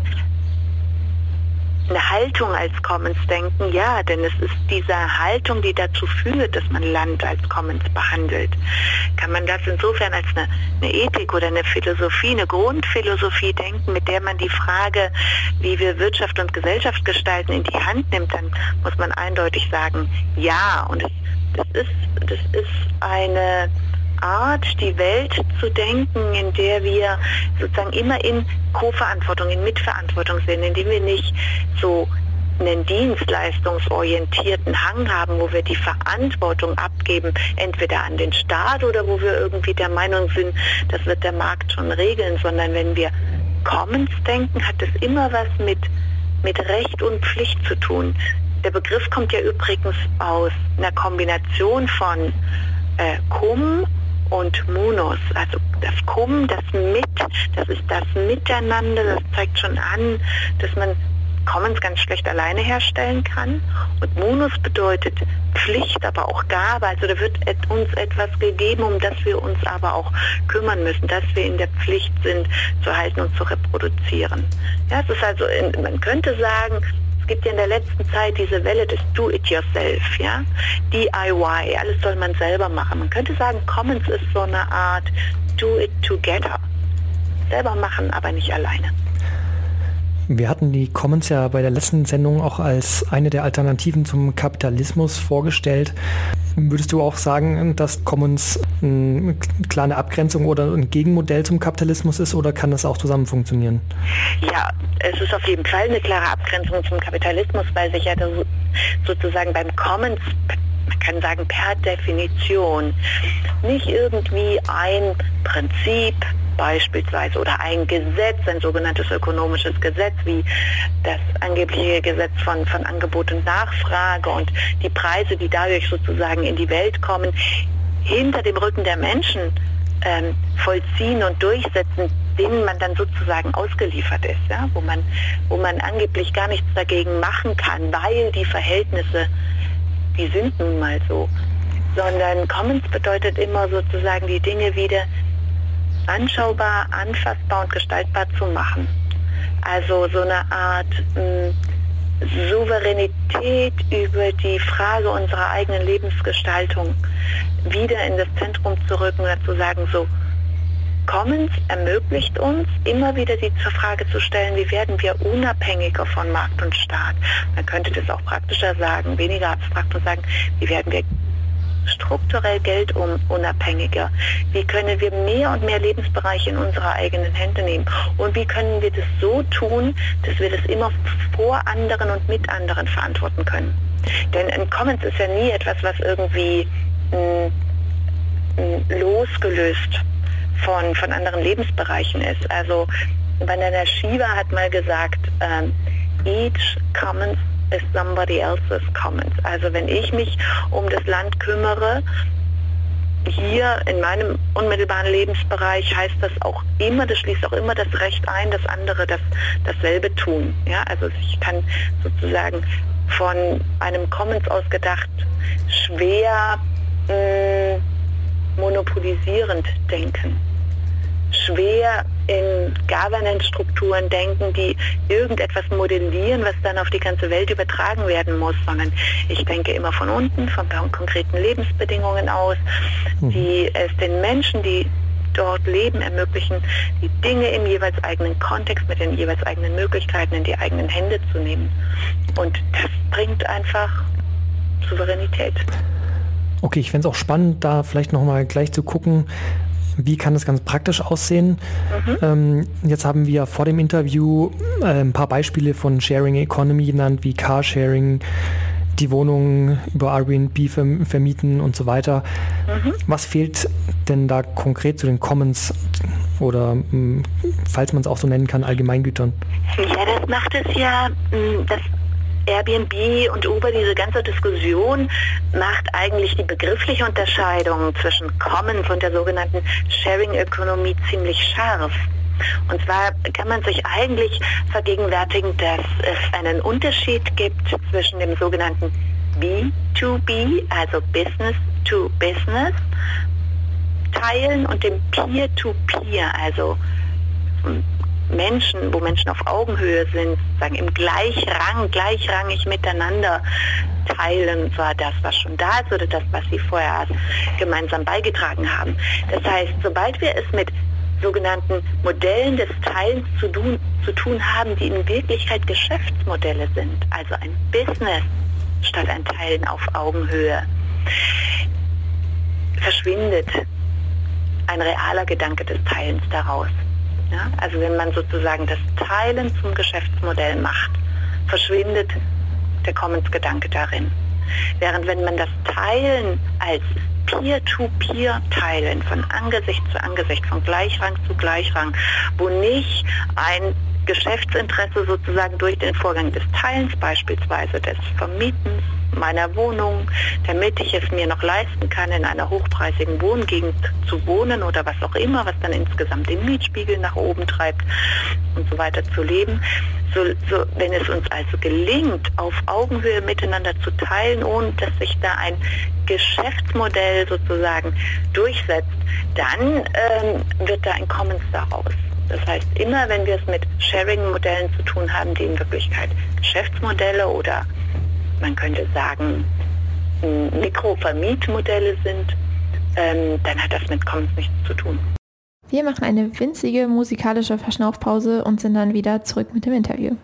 eine Haltung als Commons denken? Ja, denn es ist diese Haltung, die dazu führt, dass man Land als Commons behandelt. Kann man das insofern als eine, eine Ethik oder eine Philosophie, eine Grundphilosophie denken, mit der man die Frage, wie wir Wirtschaft und Gesellschaft gestalten, in die Hand nimmt, dann muss man eindeutig sagen, ja. Und es, das ist, das ist eine Art, die Welt zu denken, in der wir sozusagen immer in Co-Verantwortung, in Mitverantwortung sind, indem wir nicht so einen dienstleistungsorientierten Hang haben, wo wir die Verantwortung abgeben, entweder an den Staat oder wo wir irgendwie der Meinung sind, das wird der Markt schon regeln, sondern wenn wir Commons denken, hat es immer was mit, mit Recht und Pflicht zu tun. Der Begriff kommt ja übrigens aus einer Kombination von äh, Cum und Munus, also das Cum, das Mit, das ist das Miteinander, das zeigt schon an, dass man Commons ganz schlecht alleine herstellen kann. Und Munus bedeutet Pflicht, aber auch Gabe, also da wird et, uns etwas gegeben, um das wir uns aber auch kümmern müssen, dass wir in der Pflicht sind, zu halten und zu reproduzieren. Ja, es ist also, in, man könnte sagen, es gibt ja in der letzten Zeit diese Welle des Do-it-yourself, ja, D I Y, alles soll man selber machen. Man könnte sagen, Commons ist so eine Art Do-it-together. Selber machen, aber nicht alleine. Wir hatten die Commons ja bei der letzten Sendung auch als eine der Alternativen zum Kapitalismus vorgestellt. Würdest du auch sagen, dass Commons eine kleine Abgrenzung oder ein Gegenmodell zum Kapitalismus ist, oder kann das auch zusammen funktionieren? Ja, es ist auf jeden Fall eine klare Abgrenzung zum Kapitalismus, weil sich ja sozusagen beim Commons, man kann sagen per Definition, nicht irgendwie ein Prinzip beispielsweise oder ein Gesetz, ein sogenanntes ökonomisches Gesetz, wie das angebliche Gesetz von, von Angebot und Nachfrage und die Preise, die dadurch sozusagen in die Welt kommen, hinter dem Rücken der Menschen ähm, vollziehen und durchsetzen, denen man dann sozusagen ausgeliefert ist, ja? wo man, wo man angeblich gar nichts dagegen machen kann, weil die Verhältnisse, die sind nun mal so. Sondern Commons bedeutet immer sozusagen die Dinge wieder anschaubar, anfassbar und gestaltbar zu machen. Also so eine Art mh, Souveränität über die Frage unserer eigenen Lebensgestaltung wieder in das Zentrum zu rücken oder zu sagen, so, Commons ermöglicht uns, immer wieder die zur Frage zu stellen, wie werden wir unabhängiger von Markt und Staat. Man könnte das auch praktischer sagen, weniger abstrakt und sagen, wie werden wir strukturell geldunabhängiger? Wie können wir mehr und mehr Lebensbereiche in unsere eigenen Hände nehmen? Und wie können wir das so tun, dass wir das immer vor anderen und mit anderen verantworten können? Denn ein Commons ist ja nie etwas, was irgendwie mh, mh, losgelöst Von, von anderen Lebensbereichen ist. Also Vandana Shiva hat mal gesagt, ähm, each commons is somebody else's commons. Also wenn ich mich um das Land kümmere, hier in meinem unmittelbaren Lebensbereich heißt das auch immer, das schließt auch immer das Recht ein, dass andere das, dasselbe tun. Ja? Also ich kann sozusagen von einem Commons aus gedacht schwer mh, monopolisierend denken, schwer in Governance-Strukturen denken, die irgendetwas modellieren, was dann auf die ganze Welt übertragen werden muss, sondern ich denke immer von unten, von konkreten Lebensbedingungen aus, mhm. die es den Menschen, die dort leben, ermöglichen, die Dinge im jeweils eigenen Kontext mit den jeweils eigenen Möglichkeiten in die eigenen Hände zu nehmen. Und das bringt einfach Souveränität. Okay, ich fände es auch spannend, da vielleicht nochmal gleich zu gucken, wie kann das ganz praktisch aussehen. Mhm. Ähm, jetzt haben wir vor dem Interview äh, ein paar Beispiele von Sharing Economy genannt, wie Carsharing, die Wohnungen über Airbnb verm- vermieten und so weiter. Mhm. Was fehlt denn da konkret zu den Commons oder, mh, falls man es auch so nennen kann, Allgemeingütern? Ja, das macht es ja, mh, das Airbnb und Uber, diese ganze Diskussion macht eigentlich die begriffliche Unterscheidung zwischen Commons und der sogenannten Sharing Economy ziemlich scharf. Und zwar kann man sich eigentlich vergegenwärtigen, dass es einen Unterschied gibt zwischen dem sogenannten B to B, also Business to Business, Teilen und dem Peer to Peer, also Menschen, wo Menschen auf Augenhöhe sind, sagen im Gleichrang, gleichrangig miteinander teilen, zwar das, was schon da ist oder das, was sie vorher gemeinsam beigetragen haben. Das heißt, sobald wir es mit sogenannten Modellen des Teilens zu tun, zu tun haben, die in Wirklichkeit Geschäftsmodelle sind, also ein Business statt ein Teilen auf Augenhöhe, verschwindet ein realer Gedanke des Teilens daraus. Ja, also wenn man sozusagen das Teilen zum Geschäftsmodell macht, verschwindet der Commons-Gedanke darin. Während wenn man das Teilen als Peer-to-Peer-Teilen von Angesicht zu Angesicht, von Gleichrang zu Gleichrang, wo nicht ein Geschäftsinteresse sozusagen durch den Vorgang des Teilens, beispielsweise des Vermietens meiner Wohnung, damit ich es mir noch leisten kann, in einer hochpreisigen Wohngegend zu wohnen oder was auch immer, was dann insgesamt den Mietspiegel nach oben treibt und so weiter zu leben. So, so, wenn es uns also gelingt, auf Augenhöhe miteinander zu teilen, ohne dass sich da ein Geschäftsmodell sozusagen durchsetzt, dann ähm, wird da ein Commons daraus. Das heißt, immer wenn wir es mit Sharing-Modellen zu tun haben, die in Wirklichkeit Geschäftsmodelle oder man könnte sagen Mikrovermietmodelle sind, ähm, dann hat das mit Commons nichts zu tun. Wir machen eine winzige musikalische Verschnaufpause und sind dann wieder zurück mit dem Interview.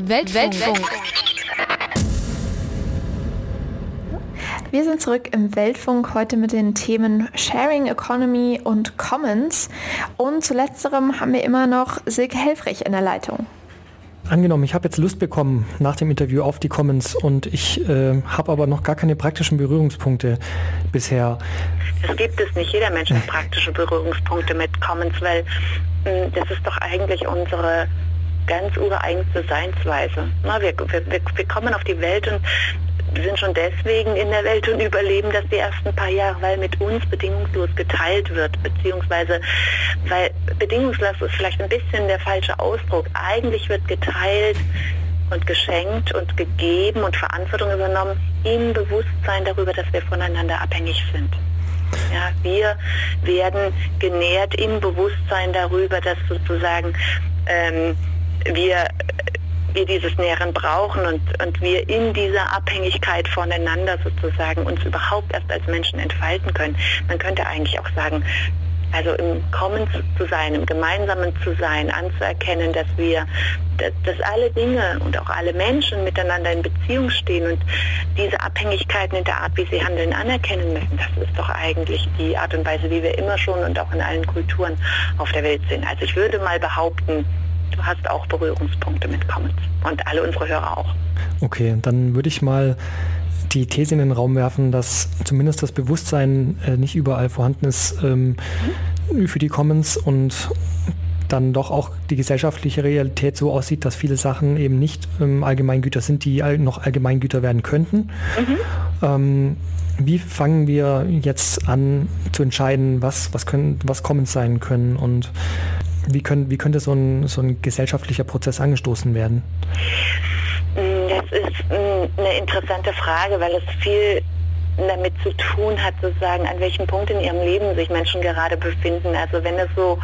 Weltfunk. Wir sind zurück im Weltfunk, heute mit den Themen Sharing Economy und Commons. Und zu letzterem haben wir immer noch Silke Helfrich in der Leitung. Angenommen, ich habe jetzt Lust bekommen nach dem Interview auf die Commons und ich äh, habe aber noch gar keine praktischen Berührungspunkte bisher. Das gibt es nicht. Jeder Mensch hat praktische Berührungspunkte mit Commons, weil mh, das ist doch eigentlich unsere ganz ureigenste Seinsweise. Na, wir, wir, wir kommen auf die Welt und sind schon deswegen in der Welt und überleben das die ersten paar Jahre, weil mit uns bedingungslos geteilt wird, beziehungsweise, weil bedingungslos ist vielleicht ein bisschen der falsche Ausdruck. Eigentlich wird geteilt und geschenkt und gegeben und Verantwortung übernommen im Bewusstsein darüber, dass wir voneinander abhängig sind. Ja, wir werden genährt im Bewusstsein darüber, dass sozusagen ähm, wir wir dieses Nähren brauchen und, und wir in dieser Abhängigkeit voneinander sozusagen uns überhaupt erst als Menschen entfalten können. Man könnte eigentlich auch sagen, also im Commons zu sein, im Gemeinsamen zu sein, anzuerkennen, dass wir, dass, dass alle Dinge und auch alle Menschen miteinander in Beziehung stehen und diese Abhängigkeiten in der Art, wie sie handeln, anerkennen müssen. Das ist doch eigentlich die Art und Weise, wie wir immer schon und auch in allen Kulturen auf der Welt sind. Also ich würde mal behaupten, du hast auch Berührungspunkte mit Commons und alle unsere Hörer auch. Okay, dann würde ich mal die These in den Raum werfen, dass zumindest das Bewusstsein äh, nicht überall vorhanden ist ähm, mhm. für die Commons und dann doch auch die gesellschaftliche Realität so aussieht, dass viele Sachen eben nicht ähm, Allgemeingüter sind, die all, noch Allgemeingüter werden könnten. Mhm. Ähm, wie fangen wir jetzt an zu entscheiden, was, was, können, was Commons sein können und Wie, können, wie könnte so ein, so ein gesellschaftlicher Prozess angestoßen werden? Das ist eine interessante Frage, weil es viel damit zu tun hat, sozusagen, an welchem Punkt in ihrem Leben sich Menschen gerade befinden. Also wenn es so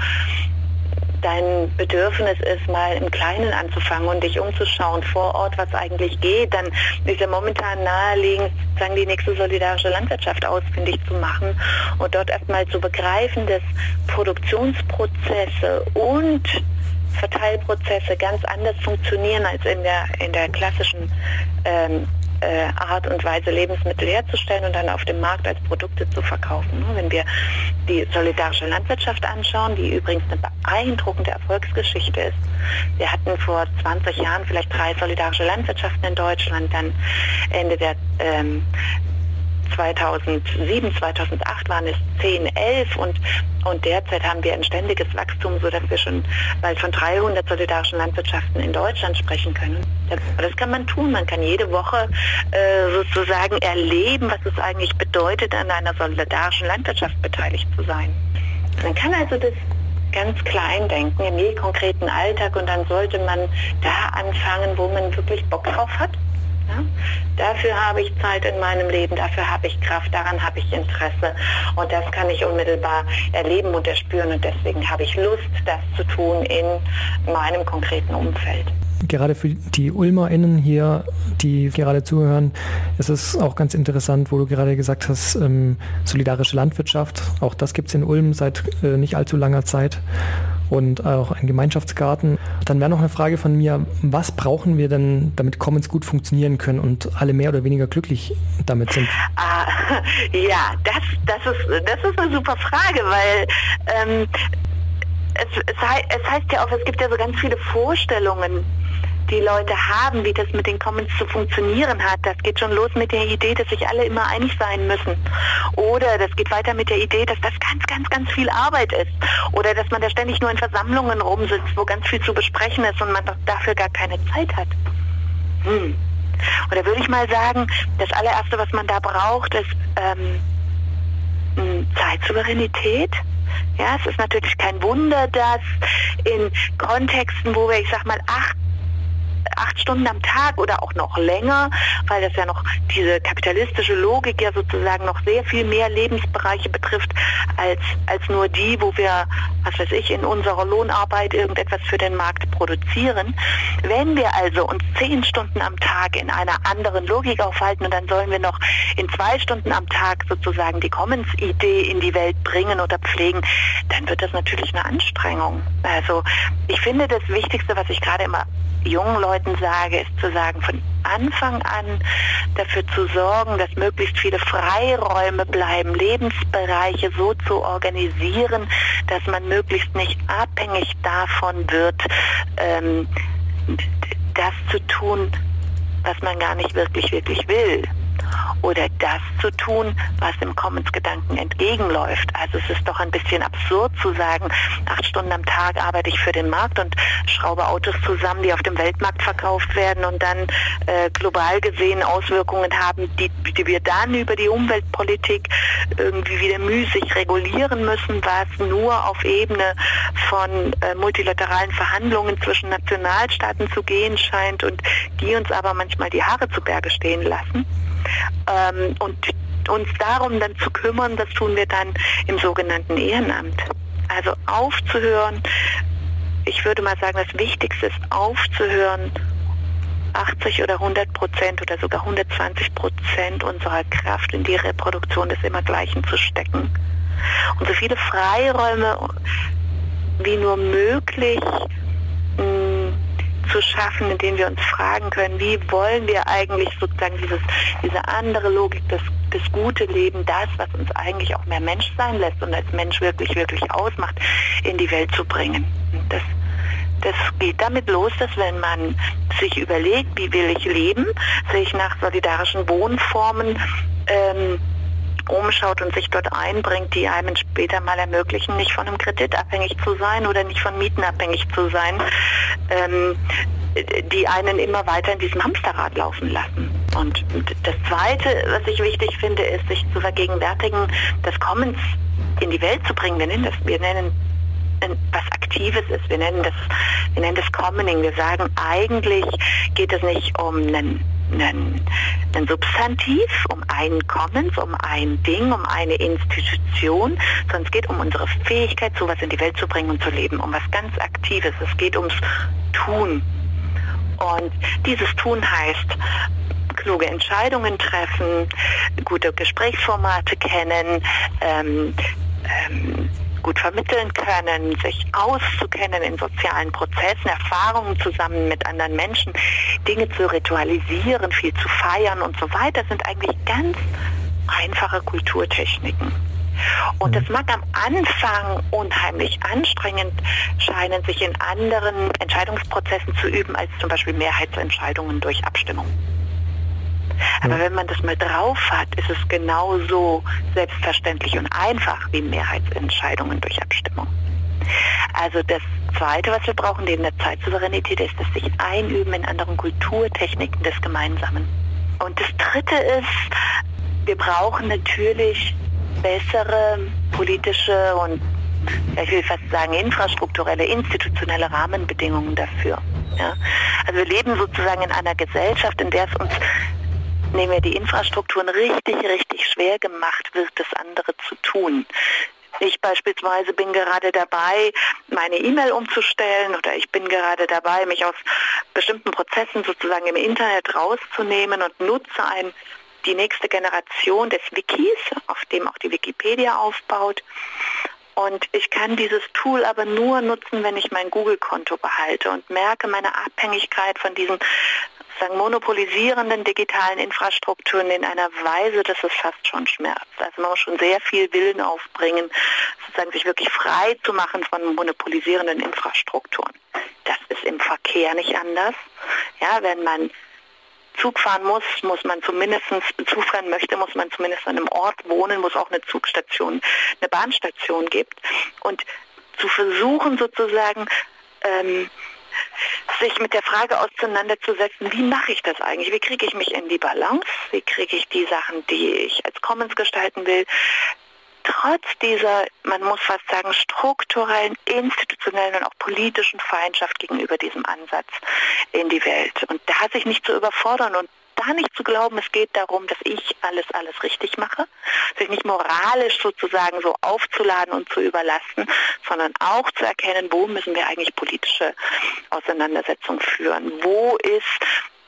dein Bedürfnis ist, mal im Kleinen anzufangen und dich umzuschauen vor Ort, was eigentlich geht, dann ist ja momentan naheliegend, sagen die nächste solidarische Landwirtschaft ausfindig zu machen und dort erstmal zu begreifen, dass Produktionsprozesse und Verteilprozesse ganz anders funktionieren als in der, in der klassischen ähm, äh, Art und Weise, Lebensmittel herzustellen und dann auf dem Markt als Produkte zu verkaufen. Wenn wir die solidarische Landwirtschaft anschauen, die übrigens eine beeindruckende Erfolgsgeschichte ist. Wir hatten vor zwanzig Jahren vielleicht drei solidarische Landwirtschaften in Deutschland, dann Ende der ähm, zweitausendsieben, zweitausendacht waren es zehn, elf und, und derzeit haben wir ein ständiges Wachstum, sodass wir schon bald von dreihundert solidarischen Landwirtschaften in Deutschland sprechen können. Das, das kann man tun. Man kann jede Woche äh, sozusagen erleben, was es eigentlich bedeutet, an einer solidarischen Landwirtschaft beteiligt zu sein. Man kann also das ganz klein denken, im je konkreten Alltag und dann sollte man da anfangen, wo man wirklich Bock drauf hat. Ja? Dafür habe ich Zeit in meinem Leben, dafür habe ich Kraft, daran habe ich Interesse und das kann ich unmittelbar erleben und erspüren und deswegen habe ich Lust, das zu tun in meinem konkreten Umfeld. Gerade für die UlmerInnen hier, die gerade zuhören, ist es auch ganz interessant, wo du gerade gesagt hast, ähm, solidarische Landwirtschaft, auch das gibt es in Ulm seit äh, nicht allzu langer Zeit. Und auch ein Gemeinschaftsgarten. Dann wäre noch eine Frage von mir, was brauchen wir denn, damit Commons gut funktionieren können und alle mehr oder weniger glücklich damit sind? Ah, ja, das, das, ist, das ist eine super Frage, weil ähm, es, es, hei- es heißt ja auch, es gibt ja so ganz viele Vorstellungen, die Leute haben, wie das mit den Commons zu funktionieren hat. Das geht schon los mit der Idee, dass sich alle immer einig sein müssen. Oder das geht weiter mit der Idee, dass das ganz, ganz, ganz viel Arbeit ist. Oder dass man da ständig nur in Versammlungen rumsitzt, wo ganz viel zu besprechen ist und man dafür gar keine Zeit hat. Hm. Und da würde ich mal sagen, das allererste, was man da braucht, ist ähm, Zeitsouveränität. Ja, es ist natürlich kein Wunder, dass in Kontexten, wo wir, ich sag mal, acht acht Stunden am Tag oder auch noch länger, weil das ja noch diese kapitalistische Logik ja sozusagen noch sehr viel mehr Lebensbereiche betrifft als, als nur die, wo wir, was weiß ich, in unserer Lohnarbeit irgendetwas für den Markt produzieren. Wenn wir also uns zehn Stunden am Tag in einer anderen Logik aufhalten und dann sollen wir noch in zwei Stunden am Tag sozusagen die Commons-Idee in die Welt bringen oder pflegen, dann wird das natürlich eine Anstrengung. Also ich finde, das Wichtigste, was ich gerade immer jungen Leuten Leuten sage, ist zu sagen, von Anfang an dafür zu sorgen, dass möglichst viele Freiräume bleiben, Lebensbereiche so zu organisieren, dass man möglichst nicht abhängig davon wird, ähm, das zu tun, was man gar nicht wirklich, wirklich will. Oder das zu tun, was dem Commons-Gedanken entgegenläuft. Also es ist doch ein bisschen absurd zu sagen, acht Stunden am Tag arbeite ich für den Markt und schraube Autos zusammen, die auf dem Weltmarkt verkauft werden und dann äh, global gesehen Auswirkungen haben, die, die wir dann über die Umweltpolitik irgendwie wieder müßig regulieren müssen, was nur auf Ebene von äh, multilateralen Verhandlungen zwischen Nationalstaaten zu gehen scheint und die uns aber manchmal die Haare zu Berge stehen lassen. Ähm, und uns darum dann zu kümmern, das tun wir dann im sogenannten Ehrenamt. Also aufzuhören, ich würde mal sagen, das Wichtigste ist aufzuhören, achtzig oder hundert Prozent oder sogar hundertzwanzig Prozent unserer Kraft in die Reproduktion des Immergleichen zu stecken. Und so viele Freiräume wie nur möglich mh, zu schaffen, in denen wir uns fragen können, wie wollen wir eigentlich sozusagen dieses, diese andere Logik, das, das gute Leben, das, was uns eigentlich auch mehr Mensch sein lässt und als Mensch wirklich, wirklich ausmacht, in die Welt zu bringen. Und das, das geht damit los, dass wenn man sich überlegt, wie will ich leben, sich nach solidarischen Wohnformen ähm, umschaut und sich dort einbringt, die einem später mal ermöglichen, nicht von einem Kredit abhängig zu sein oder nicht von Mieten abhängig zu sein, ähm, die einen immer weiter in diesem Hamsterrad laufen lassen. Und das Zweite, was ich wichtig finde, ist, sich zu vergegenwärtigen, das Commons in die Welt zu bringen. Wir nennen das, wir nennen was Aktives ist. Wir nennen das, wir nennen das Commoning. Wir sagen, eigentlich geht es nicht um einen Ein, ein Substantiv, um ein Commons, um ein Ding, um eine Institution, sondern es geht um unsere Fähigkeit, sowas in die Welt zu bringen und zu leben, um was ganz Aktives. Es geht ums Tun. Und dieses Tun heißt, kluge Entscheidungen treffen, gute Gesprächsformate kennen, ähm, ähm, gut vermitteln können, sich auszukennen in sozialen Prozessen, Erfahrungen zusammen mit anderen Menschen, Dinge zu ritualisieren, viel zu feiern und so weiter, sind eigentlich ganz einfache Kulturtechniken. Und das mag am Anfang unheimlich anstrengend scheinen, sich in anderen Entscheidungsprozessen zu üben, als zum Beispiel Mehrheitsentscheidungen durch Abstimmung. Aber wenn man das mal drauf hat, ist es genauso selbstverständlich und einfach wie Mehrheitsentscheidungen durch Abstimmung. Also das Zweite, was wir brauchen, neben der Zeitsouveränität, ist das sich einüben in anderen Kulturtechniken des Gemeinsamen. Und das Dritte ist, wir brauchen natürlich bessere politische und, ich will fast sagen, infrastrukturelle, institutionelle Rahmenbedingungen dafür. Ja? Also wir leben sozusagen in einer Gesellschaft, in der es uns, nehmen wir die Infrastrukturen, richtig, richtig schwer gemacht wird, das andere zu tun. Ich beispielsweise bin gerade dabei, meine E-Mail umzustellen, oder ich bin gerade dabei, mich aus bestimmten Prozessen sozusagen im Internet rauszunehmen und nutze ein, die nächste Generation des Wikis, auf dem auch die Wikipedia aufbaut. Und ich kann dieses Tool aber nur nutzen, wenn ich mein Google-Konto behalte und merke meine Abhängigkeit von diesen sagen, monopolisierenden digitalen Infrastrukturen in einer Weise, dass es fast schon schmerzt. Also man muss schon sehr viel Willen aufbringen, sozusagen sich wirklich frei zu machen von monopolisierenden Infrastrukturen. Das ist im Verkehr nicht anders. Ja, wenn man Zug fahren muss, muss man zumindest, Zug fahren möchte, muss man zumindest an einem Ort wohnen, wo es auch eine Zugstation, eine Bahnstation gibt. Und zu versuchen sozusagen, ähm, sich mit der Frage auseinanderzusetzen, wie mache ich das eigentlich? Wie kriege ich mich in die Balance? Wie kriege ich die Sachen, die ich als Commons gestalten will, trotz dieser, man muss fast sagen, strukturellen, institutionellen und auch politischen Feindschaft gegenüber diesem Ansatz in die Welt. Und da sich nicht zu überfordern und da nicht zu glauben, es geht darum, dass ich alles, alles richtig mache, sich nicht moralisch sozusagen so aufzuladen und zu überlasten, sondern auch zu erkennen, wo müssen wir eigentlich politische Auseinandersetzungen führen, wo ist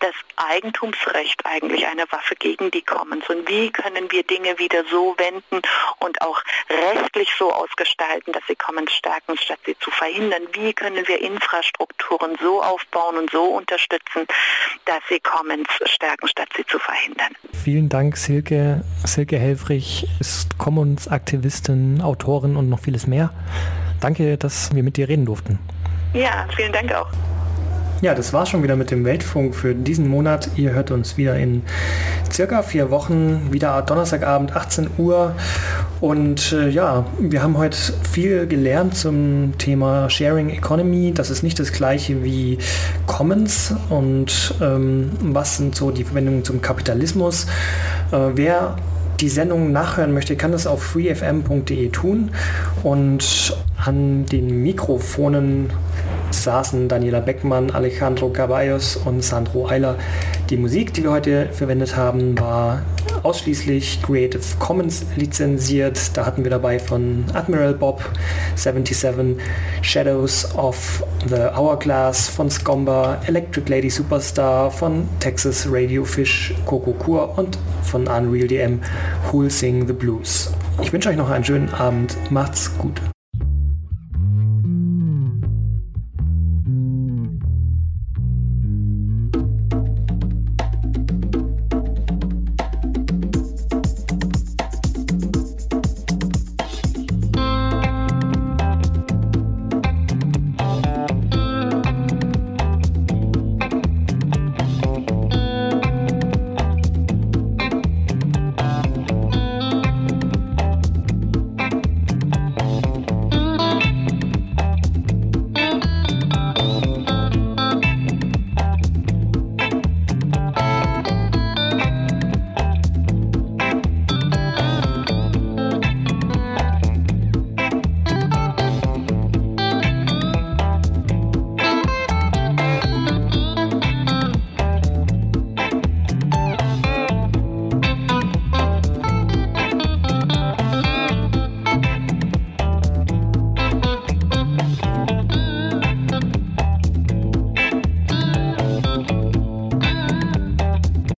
das Eigentumsrecht eigentlich eine Waffe gegen die Commons und wie können wir Dinge wieder so wenden und auch rechtlich so ausgestalten, dass sie Commons stärken, statt sie zu verhindern. Wie können wir Infrastrukturen so aufbauen und so unterstützen, dass sie Commons stärken, statt sie zu verhindern. Vielen Dank, Silke. Silke Helfrich ist Commons-Aktivistin, Autorin und noch vieles mehr. Danke, dass wir mit dir reden durften. Ja, vielen Dank auch. Ja, das war's schon wieder mit dem Weltfunk für diesen Monat. Ihr hört uns wieder in circa vier Wochen, wieder Donnerstagabend, achtzehn Uhr. Und äh, ja, wir haben heute viel gelernt zum Thema Sharing Economy. Das ist nicht das gleiche wie Commons. Und ähm, was sind so die Verwendungen zum Kapitalismus? Äh, wer die Sendung nachhören möchte, kann das auf free f m punkt d e tun. Und an den Mikrofonen saßen Daniela Beckmann, Alejandro Caballos und Sandro Eiler. Die Musik, die wir heute verwendet haben, war ausschließlich Creative Commons lizenziert. Da hatten wir dabei von Admiral Bob siebenundsiebzig, Shadows of the Hourglass von Scomba, Electric Lady Superstar von Texas Radio Fish, Coco Kur und von Unreal D M Who'll Sing the Blues. Ich wünsche euch noch einen schönen Abend. Macht's gut.